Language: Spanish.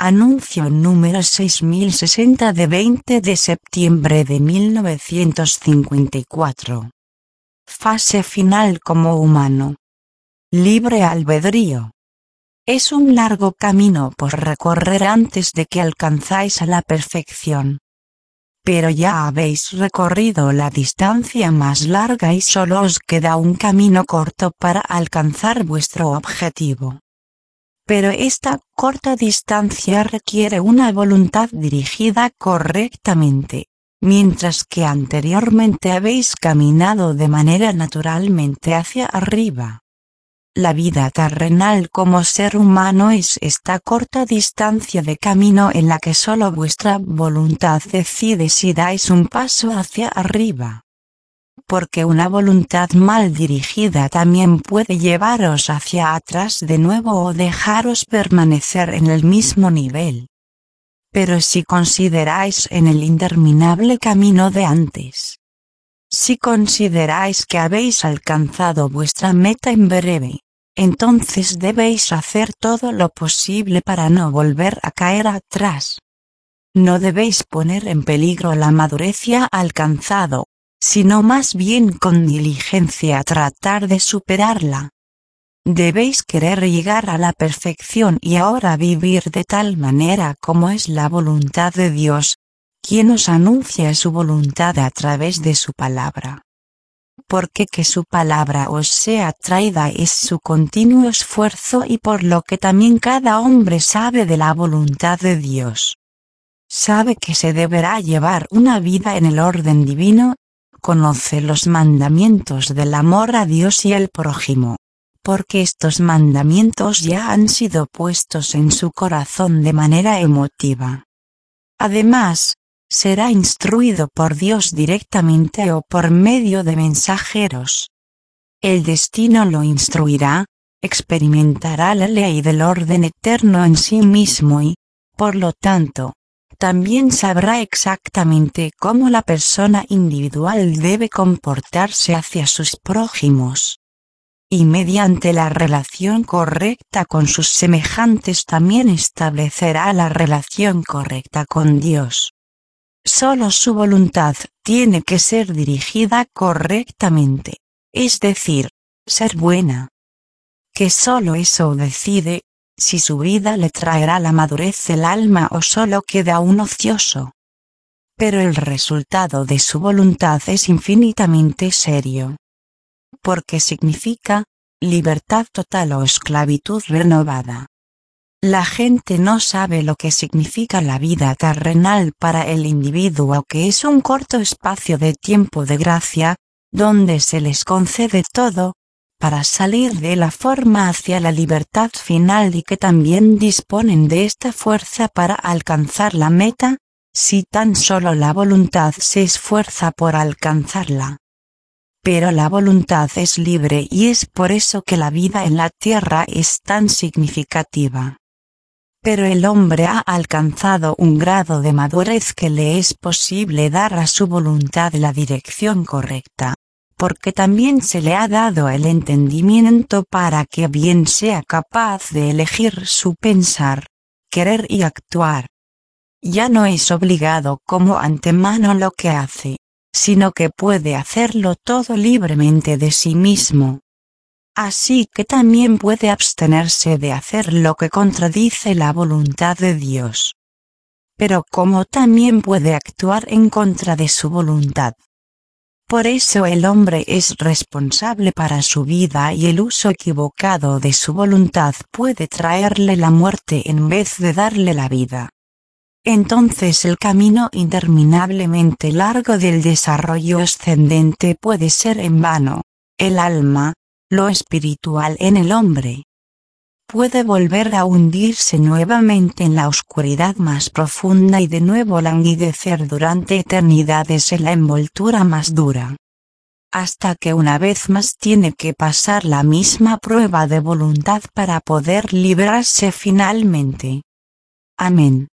Anuncio número 6060 de 20 de septiembre de 1954. Fase final como humano. Libre albedrío. Es un largo camino por recorrer antes de que alcanzáis a la perfección. Pero ya habéis recorrido la distancia más larga y solo os queda un camino corto para alcanzar vuestro objetivo. Pero esta corta distancia requiere una voluntad dirigida correctamente, mientras que anteriormente habéis caminado de manera naturalmente hacia arriba. La vida terrenal como ser humano es esta corta distancia de camino en la que solo vuestra voluntad decide si dais un paso hacia arriba. Porque una voluntad mal dirigida también puede llevaros hacia atrás de nuevo o dejaros permanecer en el mismo nivel. Pero si consideráis en el interminable camino de antes, si consideráis que habéis alcanzado vuestra meta en breve, entonces debéis hacer todo lo posible para no volver a caer atrás. No debéis poner en peligro la madurez ya alcanzado, sino más bien con diligencia tratar de superarla. Debéis querer llegar a la perfección y ahora vivir de tal manera como es la voluntad de Dios, quien os anuncia su voluntad a través de su palabra. Porque que su palabra os sea traída es su continuo esfuerzo y por lo que también cada hombre sabe de la voluntad de Dios. Sabe que se deberá llevar una vida en el orden divino, conoce los mandamientos del amor a Dios y al prójimo, porque estos mandamientos ya han sido puestos en su corazón de manera emotiva. Además, será instruido por Dios directamente o por medio de mensajeros. El destino lo instruirá, experimentará la ley del orden eterno en sí mismo y, por lo tanto, también sabrá exactamente cómo la persona individual debe comportarse hacia sus prójimos. Y mediante la relación correcta con sus semejantes también establecerá la relación correcta con Dios. Solo su voluntad tiene que ser dirigida correctamente, es decir, ser buena. Que solo eso decide si su vida le traerá la madurez del alma o solo queda un ocioso. Pero el resultado de su voluntad es infinitamente serio. Porque significa libertad total o esclavitud renovada. La gente no sabe lo que significa la vida terrenal para el individuo, que es un corto espacio de tiempo de gracia, donde se les concede todo, para salir de la forma hacia la libertad final y que también disponen de esta fuerza para alcanzar la meta, si tan solo la voluntad se esfuerza por alcanzarla. Pero la voluntad es libre y es por eso que la vida en la tierra es tan significativa. Pero el hombre ha alcanzado un grado de madurez que le es posible dar a su voluntad la dirección correcta, porque también se le ha dado el entendimiento para que bien sea capaz de elegir su pensar, querer y actuar. Ya no es obligado como antemano lo que hace, sino que puede hacerlo todo libremente de sí mismo. Así que también puede abstenerse de hacer lo que contradice la voluntad de Dios. Pero como también puede actuar en contra de su voluntad. Por eso el hombre es responsable para su vida y el uso equivocado de su voluntad puede traerle la muerte en vez de darle la vida. Entonces el camino interminablemente largo del desarrollo ascendente puede ser en vano. El alma, lo espiritual en el hombre, puede volver a hundirse nuevamente en la oscuridad más profunda y de nuevo languidecer durante eternidades en la envoltura más dura. Hasta que una vez más tiene que pasar la misma prueba de voluntad para poder librarse finalmente. Amén.